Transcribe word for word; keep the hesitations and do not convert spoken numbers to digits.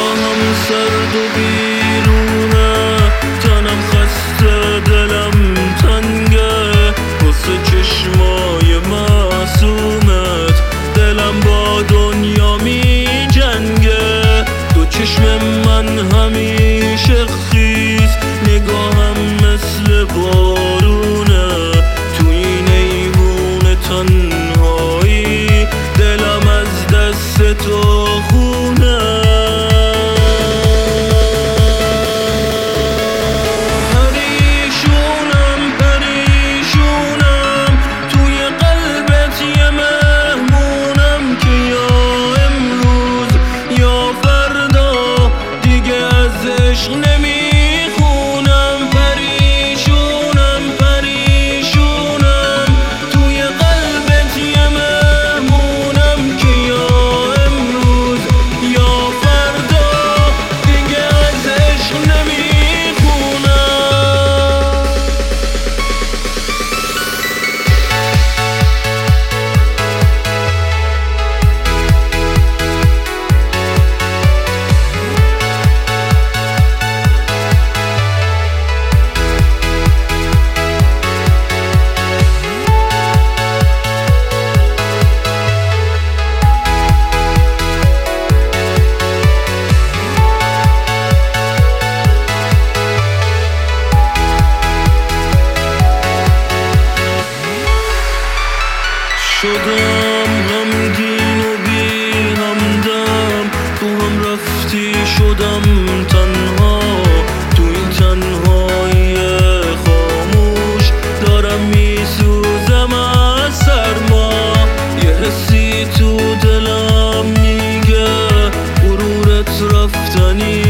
نگاهم سرد و بیرونه، تنم خسته دلم تنگه، واسه چشمای معصومت دلم با دنیا می جنگه. دو چشم من همیشه خیس، نگاهم مثل بارونه، تو این ایوون تنهایی دلم از دست تو خونه. پریشونم پریشونم توی قلبت یه مهمونم، که یا امروز یا فردا دیگه از عشق نمیخونم. پریشونم پریشونم توی قلبت یه مهمونم، که یا امروز یا فردا دیگه از عشق نمیخونم. شدم غمگین و بی همدم، تو هم رفتی شدم تنها، تو این تنهایی خاموش دارم میسوزم از سرما. یه حسی تو دلم میگه غرورت رفتنی